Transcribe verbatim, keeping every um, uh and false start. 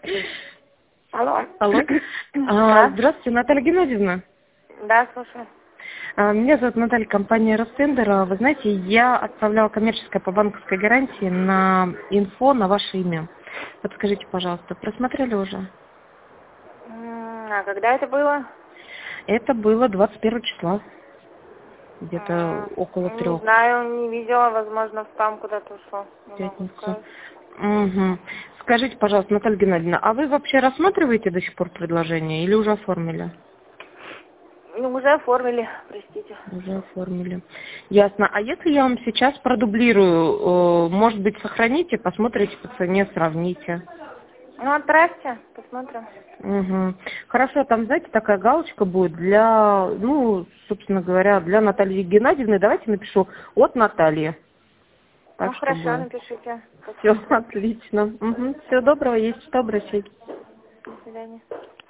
Алло. Алло. А, здравствуйте, Наталья Геннадьевна. Да, слушаю. А, Меня зовут Наталья, компания Ростендер. Вы знаете, я отправляла коммерческое по банковской гарантии на инфо на ваше имя. Подскажите, пожалуйста, просмотрели уже? М, А когда это было? Это было двадцать первого числа, где-то около М, Не трех, знаю, не видела, возможно, в спам куда-то ушло. Не в могу пятницу. сказать. Угу. Скажите, пожалуйста, Наталья Геннадьевна, а вы вообще рассматриваете до сих пор предложение или уже оформили? Ну, уже оформили, простите. Уже оформили. Ясно. А если я вам сейчас продублирую, э, может быть, сохраните, посмотрите по цене, сравните. Ну, отправьте, посмотрим. Угу. Хорошо, там, знаете, такая галочка будет для, ну, собственно говоря, для Натальи Геннадьевны. Давайте напишу от Натальи. Ну, Так, хорошо, чтобы... напишите. Все Посмотрим. отлично. Угу. Всего доброго, есть что обращайтесь. До свидания.